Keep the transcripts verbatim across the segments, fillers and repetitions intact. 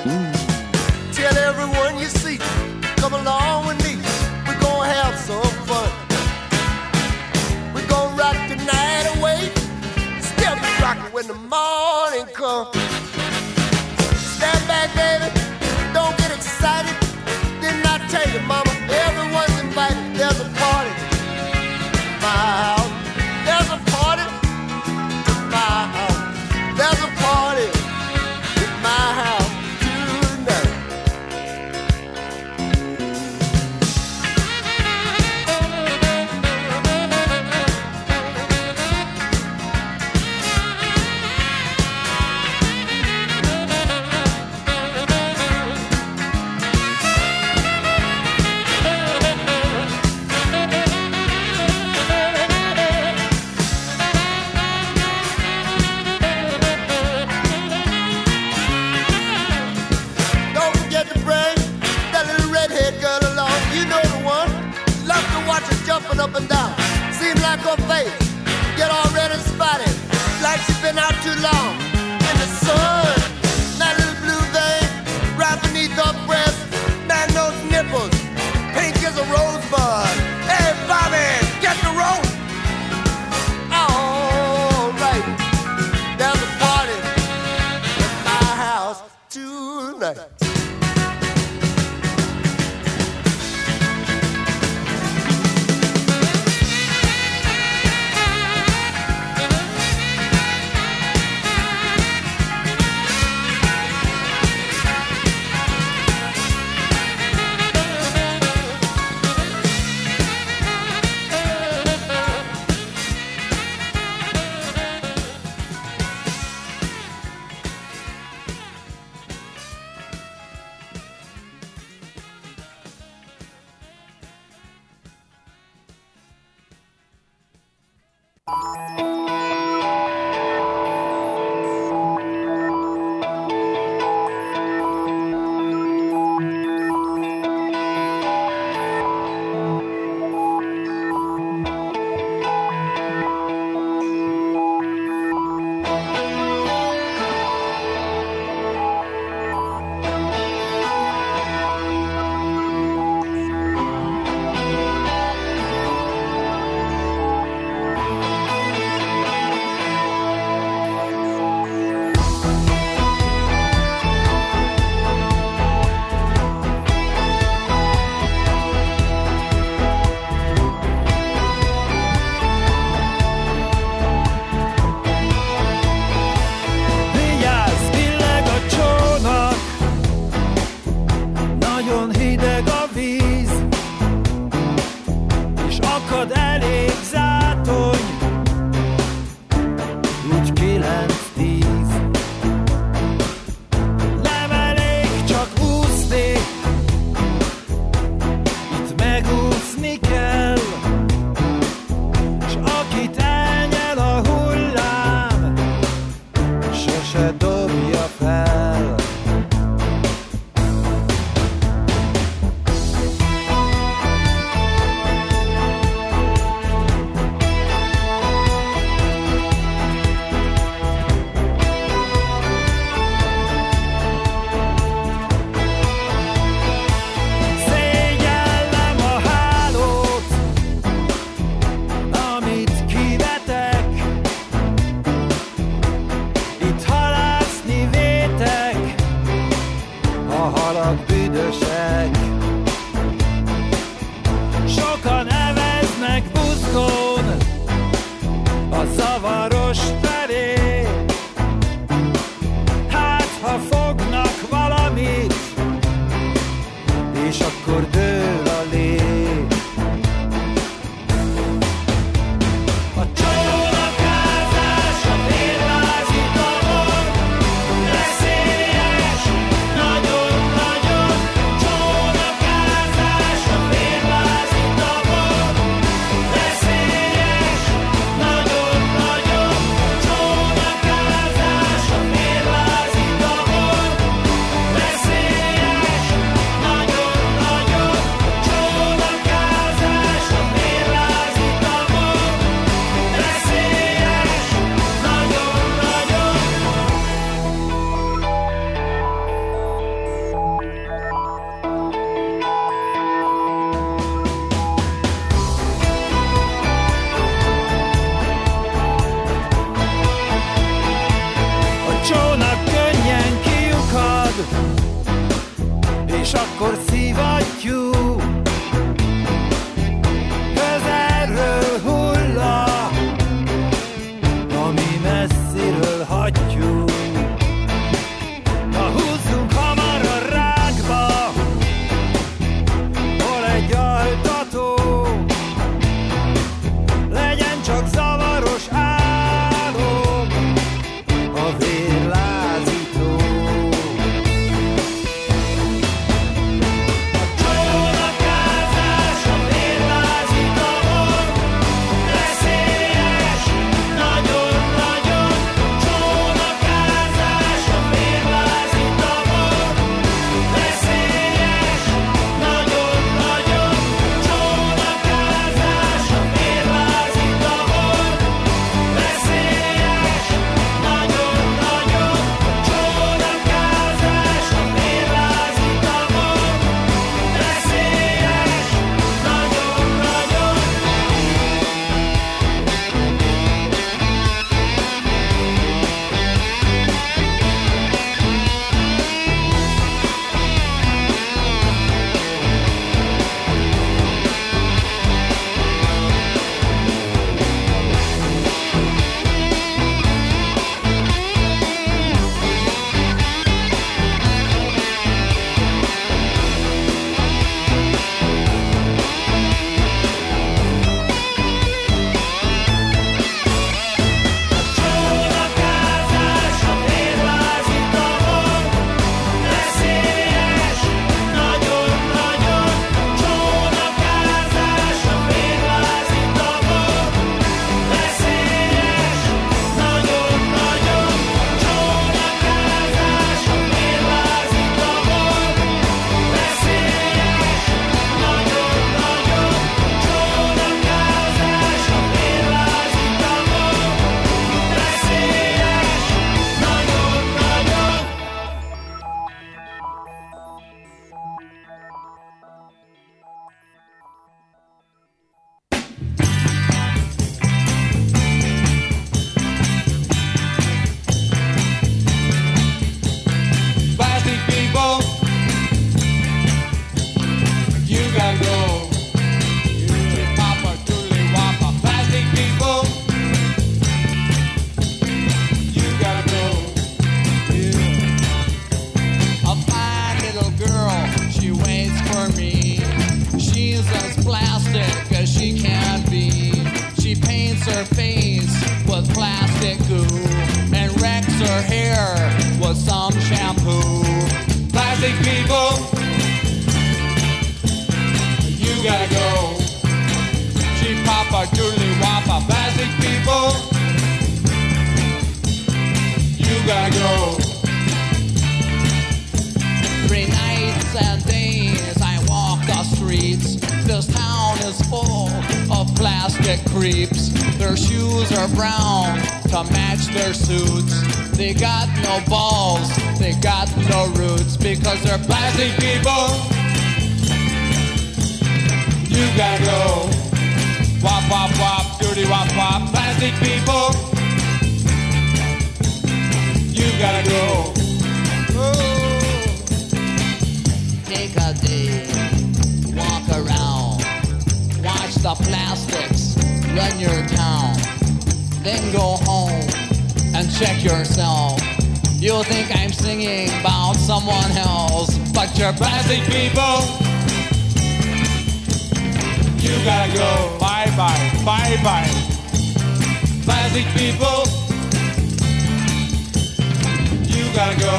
Tell everyone you see, come along with me. We're gonna have some fun. We're gonna rock the night away. Still be rocking when the morning comes. Stand back, baby. Don't get excited. Didn't I tell you, mama? Everyone's invited. There's a party in my house. There's a party in my house. There's a party in my house. Jumping up and down, seems like her face get already spotted, like she's been out too long in the sun. That little blue vein right beneath her breast, man, those nipples pink as a rosebud. Hey, Bobby, get the rope. All right, there's a party in my house tonight. és akkor szívattyú közelről hulla, ami messziről hattyú. Na húzzunk hamar a rákba, hol egy altató, legyen csak zavaros álom, a vérlázító. A csónakázás, a vérlázítóon, veszélyes, nagyon-nagyon. Csónakázás, a vérlázítóon, veszélyes, nagyon-nagyon. Csónakázás, a vérlázítóon, veszélyes, nagyon-nagyon. Csónakázás, a vérlázítóon, veszélyes, nagyon-nagyon. Csónakázás, a vérlázítóon, veszélyes, nagyon-nagyon. Csónakázás, a vérlázítóon, veszélyes, nagyon-nagyon. Csónakázás, a vérlázítóon, veszélyes, nagyon-nagyon. Csónakázás, a vérlázítóon, veszélyes, nagyon-nagyon. Plastic people, you gotta go. Papa, doodly wapa. Plastic people, you gotta go. A fine little girl, she waits for me. She's as plastic as she can be. She paints her face with plastic goo and wrecks her hair with some shampoo. Plastic people, you gotta go. Cheap papa, doodly wapa. Plastic people, you gotta go. Three nights and days I walk the streets. This town is full of plastic creeps. Their shoes are brown to match their suits. They got no balls, they got no roots, because they're plastic people. You gotta go. Wop, wop, wop, doody wop, wop. Plastic people, you gotta go. Take a day, walk around, watch the plastics run your town, then go home and check yourself. You think I'm singing about someone else, but you're plastic people. You gotta go. Bye bye, bye bye. Plastic people, you gotta go.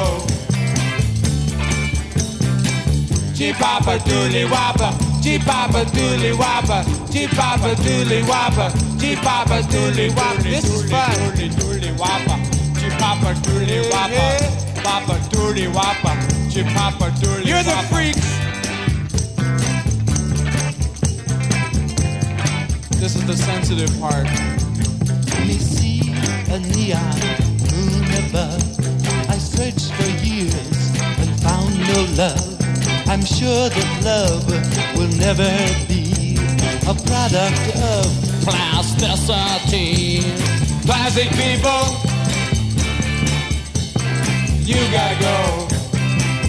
Chee-papa doodly wappa, chee-papa doodly wappa, chee-papa doodly wappa, chee-papa doodly wappa. This is fun. Doodly doodly wappa, chee-papa doodly wappa, papa doodly wappa, chee-papa doodly. You're the freaks. This is the sensitive part. Me see a neon moon above. I searched for years and found no love. I'm sure that love will never be a product of plasticity. Plastic people, you gotta go.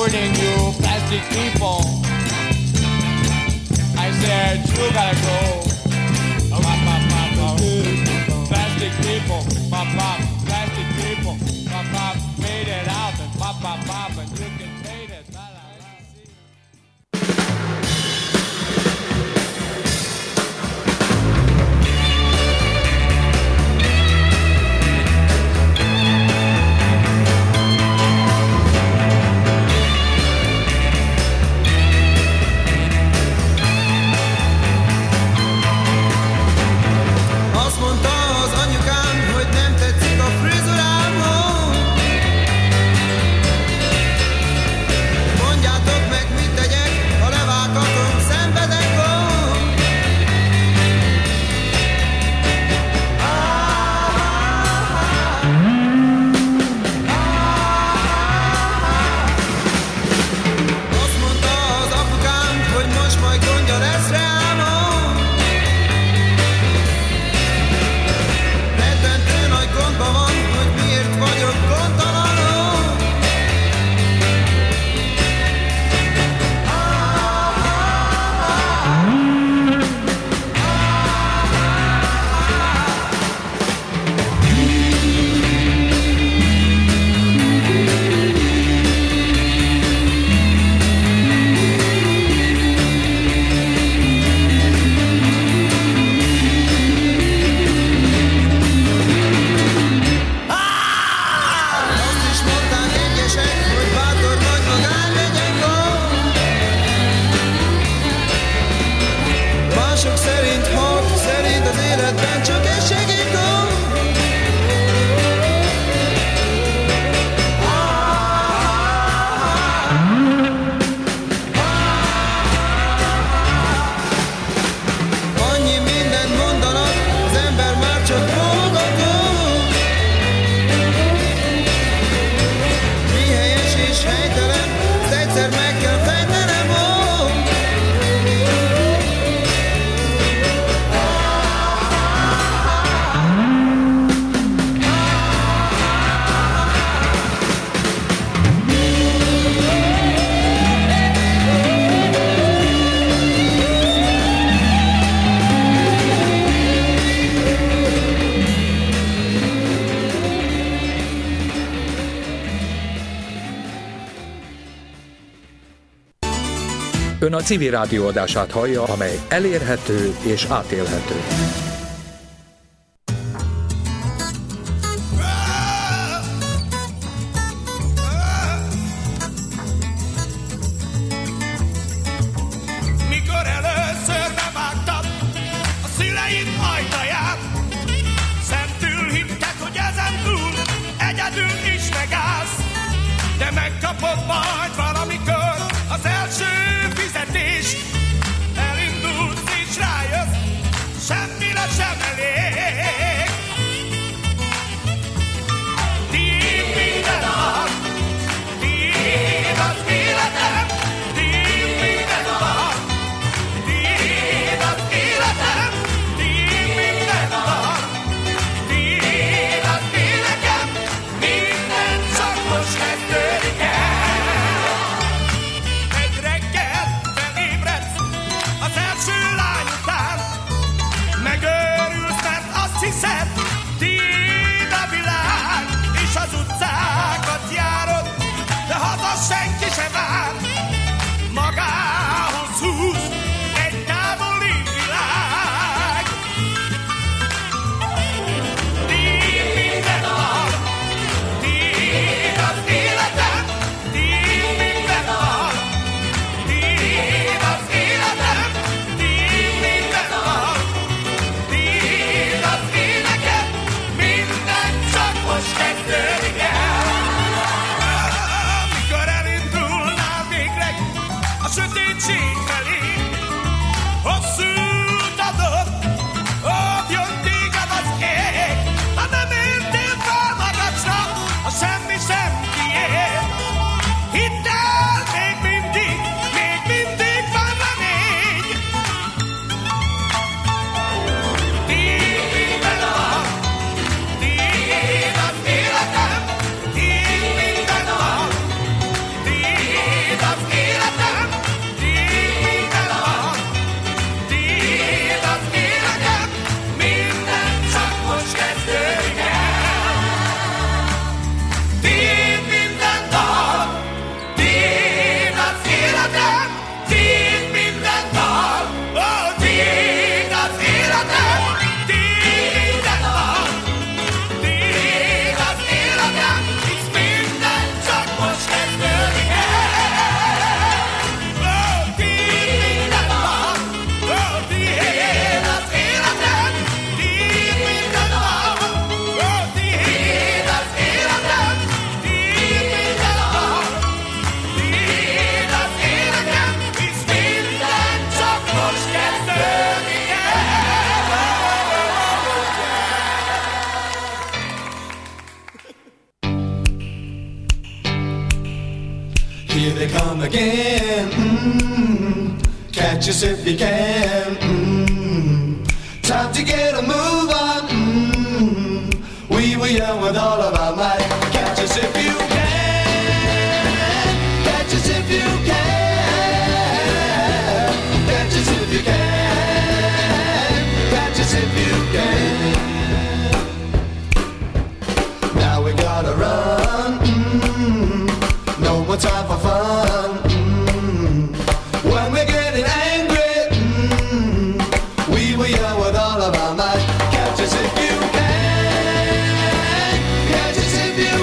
warning you, plastic people. I said you gotta go. Pop, pop, pop, pop. Plastic people, pop, pop. Plastic people, pop, pop. Fade it out and pop, pop, pop, and you can fade it. La, la, la, see. Azt mondta az anyukám, hogy nem tetszik a frizurám, mondjátok meg, mit tegyek, ha levághatom, szenvedek, ó. Azt mondta az apukám, hogy most majd gondja lesz rám, ó. Rettentő nagy gondban van, hogy miért vagyok gondtalanul. Azt is mondták egyesek, hogy bátor vagy magány legyek, ó. Mások szerint halk, szerint az életben csak egy segít, ó. Annyi mindent mondanak, az ember már csak bólogató. Mi helyes és helytelen, ezt egyszer meg kell fejtenem, ó. Ön a civil rádió adását hallja, amely elérhető és átélhető. Mikor először bevágtad a szüleid ajtaját, szentül hittek, hogy ezen túl egyedül is megállsz, de megkapod majd valamikor az első fizetés. Elindulsz és rájössz, semmire sem elég. Tiéd minden nap, tiéd az életem, tiéd minden nap, tiéd az életem, tiéd minden nap, tiéd az életem, minden csak most kezdődik el. come again. Mm-hmm. Catch us if you can. Mm-hmm. Time to get a move on. Mm-hmm. We were young with all of our might. Catch us if you can. Catch us if you can. Catch us if you can. Catch us if you can. Now we gotta run. Mm-hmm. No more time for fun. Mm-hmm. When we're getting angry, mm-hmm. we were young with all of our might. Catch us if you can. Catch us if you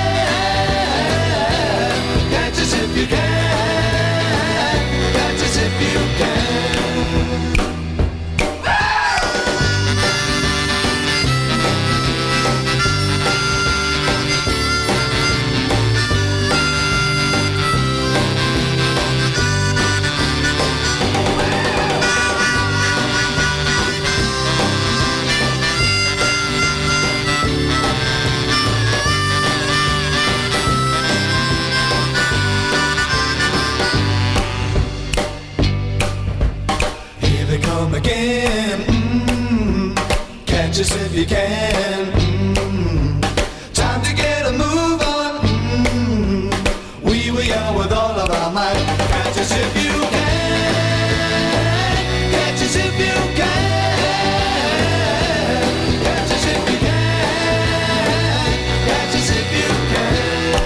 can. Catch us if you can. Catch us if you can. Again, mm-hmm. Catch us if you can. Mm-hmm. Time to get a move on. Mm-hmm. We were young with all of our might. Catch us if you can. Catch us if you can. Catch us if you can. Catch us if you can.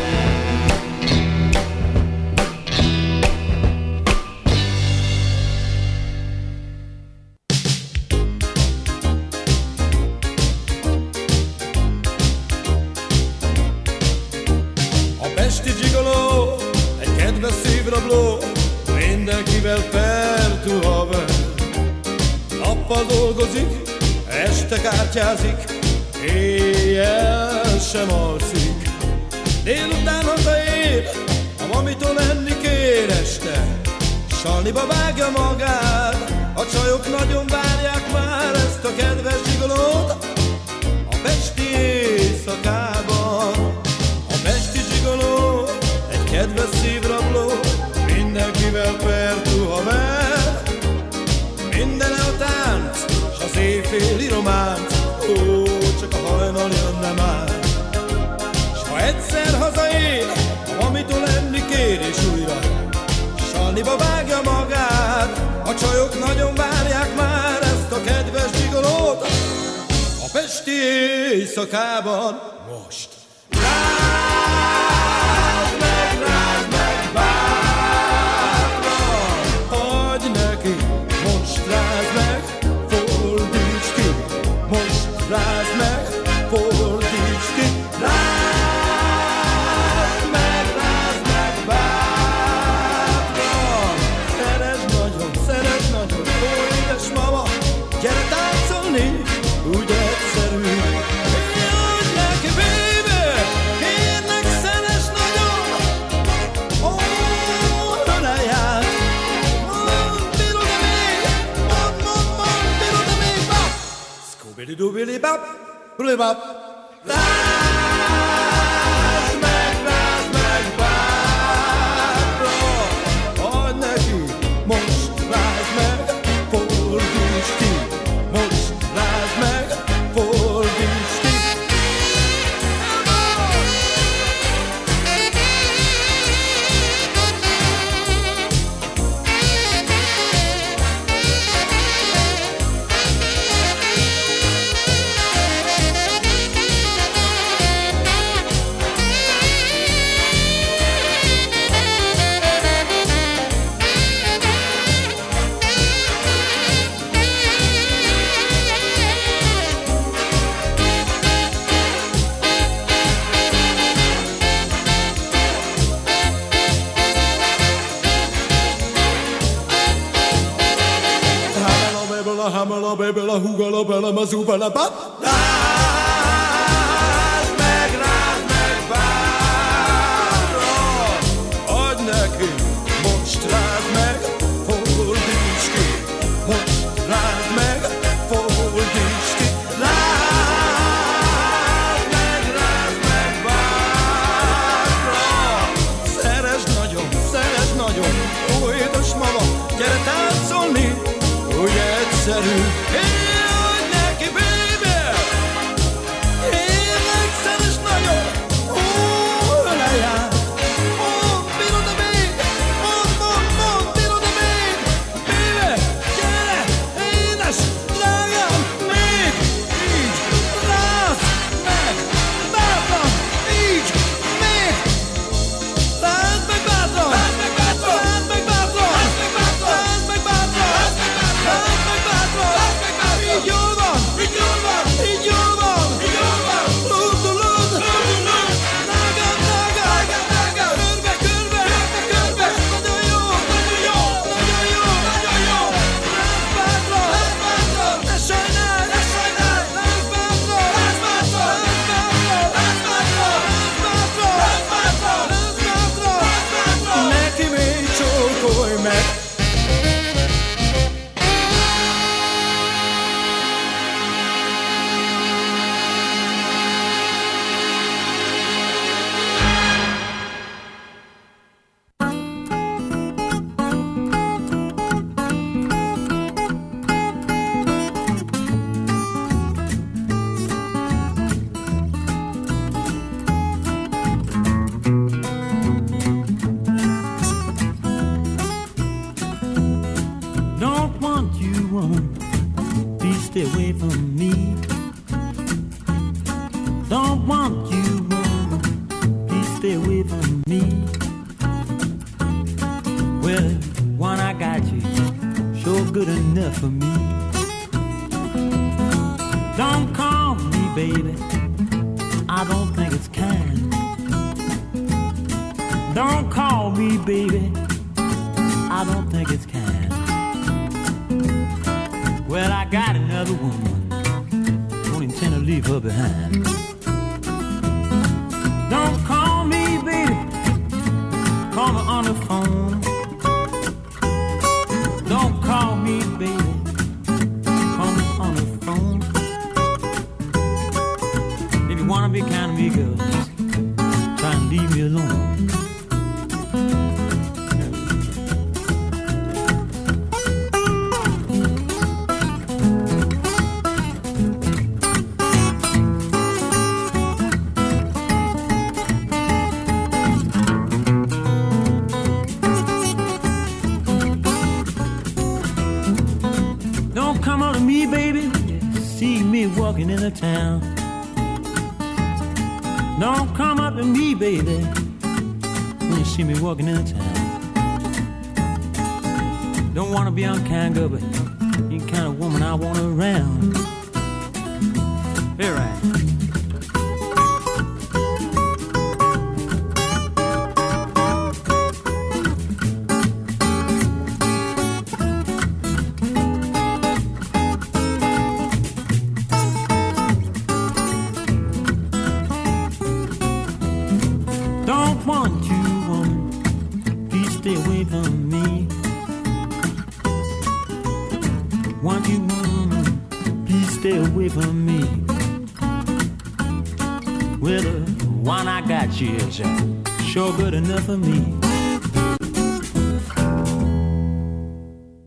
Mindenkivel pertú haver. Nappal dolgozik, este kártyázik, éjjel sem alszik. Délután hazaér, a mamitól enni kér este. Salniba vágja magát, a csajok nagyon várják már ezt a kedves zsigolót. A pesti éjszakában, a pesti zsigoló, egy kedves szívrabló. Mindenkivel pertú haver. Mindene a tánc, s az éjféli románc. Ó, csak a hajnal jönne már. S ha egyszer hazaér, amitől enni kér és újra salniba vágja magát. A csajok nagyon várják már ezt a kedves zsigolót. A pesti éjszakában most. Rázd meg, rázd meg, bátran, adj neki, most rázd meg, fordíts ki, most rázd meg, fordíts ki. Rázd meg, rázd meg, bátran, szeresd nagyon, szeresd nagyon, ó, édes mama, gyere táncolni, úgy egyszerű. Doobily bop, billy bop. Rázd meg, rázd meg, bátran, adj neki, most rázd meg, fordíts ki, most rázd meg, fordíts ki. Hamala, baby, la hugala, bella, mazuba, la bat. Rázd meg, rázd meg, bátran, adj neki, most rázd meg, fordíts ki, most rázd meg, fordíts ki. Rázd meg, rázd meg, bátran, szeresd nagyon, szeresd népszerű. Élj neki, baby! Énekszel és nagyon, ó, öleját. Mondd, bírod -e még? Mondd, mondd, mondd, bírod -e még? Baby, gyere, édes, drágám, még így, lásd meg, bátran, így, még. Lásd meg bátran, lásd meg bátran, lásd meg bátran, lásd meg bátran, lásd meg bátran, lásd meg bátran, lásd meg bátran, lásd meg bátran. Így jól van, így jól van, így jól van, így jól van. Lud, lud, lud, lud. Nága, nága, nága, nága. Körbe, körbe, körbe, körbe. Nagyon jó, nagyon jó, nagyon jó, nagyon jó. Lásd bátran, lásd bátran. Ne sajnálj, ne sajnálj. Lásd bátran, lásd bátran, lásd bátran, lásd bátran, lásd bátran, lásd bátran, lásd bátran. Neki még csókolj meg. Don't want you, woman, please stay away from me. Don't want you, woman, please stay away from me. Well, one I got you, sure good enough for me. Don't call me, baby, I don't think it's kind. Don't call me, baby, I don't think it's kind. Well, I got another woman, don't intend to leave her behind. Don't call me, baby, call me on the phone. Don't call me, baby, call me on the phone. If you wanna be kind of me, girl, try and leave me alone. Don't come on to me, baby, see me walking in the town. Don't come up to me, baby, when you see me walking in the town. Don't wanna be unkind, girl, but you the kind of woman I want around. Here I am. Well, the one I got you is sure good enough for me.